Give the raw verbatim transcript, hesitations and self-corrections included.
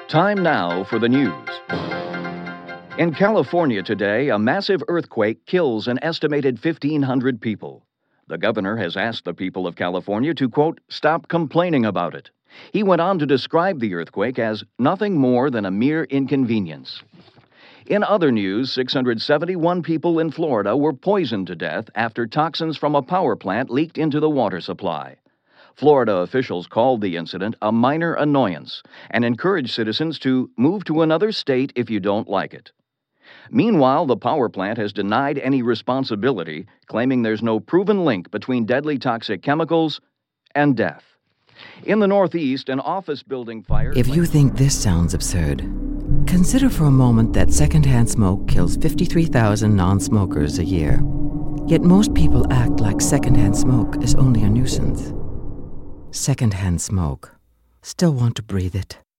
Time now for the news. In California today, a massive earthquake kills an estimated fifteen hundred people. The governor has asked the people of California to, quote, stop complaining about it. He went on to describe the earthquake as nothing more than a mere inconvenience. In other news, six hundred seventy-one people in Florida were poisoned to death after toxins from a power plant leaked into the water supply. Florida officials called the incident a minor annoyance and encouraged citizens to move to another state if you don't like it. Meanwhile, the power plant has denied any responsibility, claiming there's no proven link between deadly toxic chemicals and death. In the Northeast, an office building fire... If you think this sounds absurd, consider for a moment that secondhand smoke kills fifty-three thousand non-smokers a year. Yet most people act like secondhand smoke is only a nuisance. Secondhand smoke. Still want to breathe it.